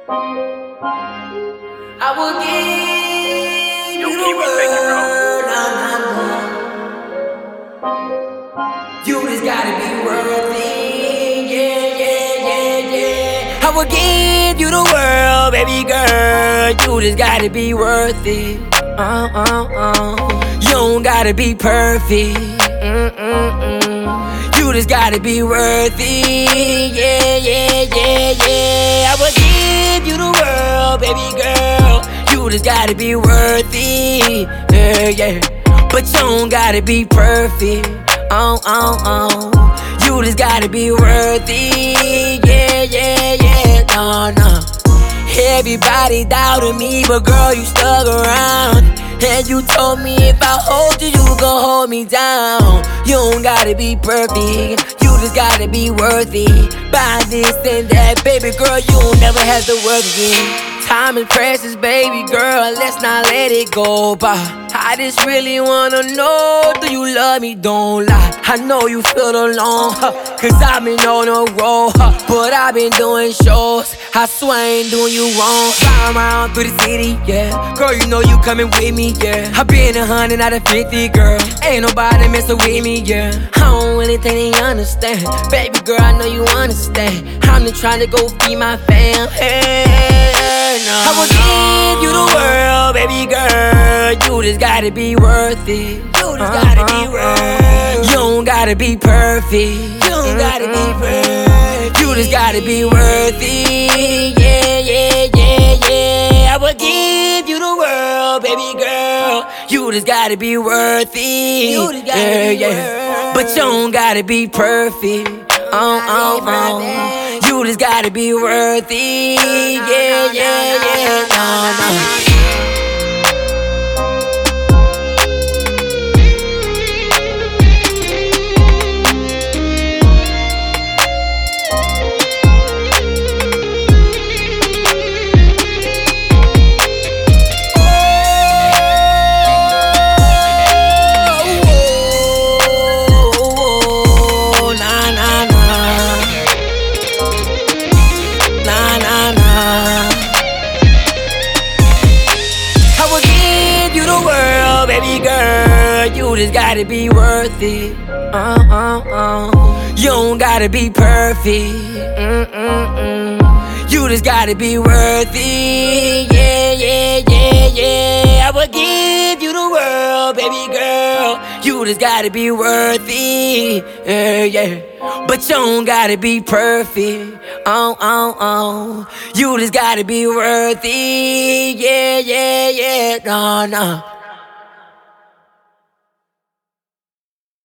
I will give you the world. You just gotta be worthy. Yeah, yeah, yeah, yeah. I will give you the world, baby girl. You just gotta be worth it. You don't gotta be perfect. You just gotta be worthy. Yeah, yeah, yeah, yeah. I will give you the world, baby girl. You just gotta be worthy. Yeah, yeah. But you don't gotta be perfect. You just gotta be worthy. Yeah, yeah, yeah. No, no. Everybody doubted me, but girl, you stuck around. And you told me if I hold you, you gon' hold me down. You don't gotta be perfect, you just gotta be worthy. Buy this and that, baby girl, you don't never have to work again. Time is precious, baby girl, let's not let it go by. I just really wanna know, do you love me? Don't lie. I know you feel alone, cause I've been on a roll, but I've been doing shows. I swear I ain't doing you wrong. Fly around through the city, yeah. Girl, you know you coming with me, yeah. I been 100 out of 50, girl. Ain't nobody messing with me, yeah. I don't really think they understand. Baby girl, I know you understand. I'm just trying to go feed my fam. Hey, no, I will give you the world, baby girl. You just gotta be worth it. You just gotta be worth it. You don't gotta be perfect. You don't gotta be perfect. You just gotta be worthy. Yeah, yeah, yeah, yeah. I will give you the world, baby girl. You just gotta be worthy. You just gotta be worthy. But you don't gotta be perfect. You just gotta be worthy. Yeah, yeah, yeah. No, no. Baby girl, you just gotta be worth it. You don't gotta be perfect. You just gotta be worthy. Yeah, yeah, yeah, yeah. I will give you the world, baby girl. You just gotta be worthy. Yeah, yeah. But you don't gotta be perfect. You just gotta be worthy. Yeah, yeah, yeah. No, no.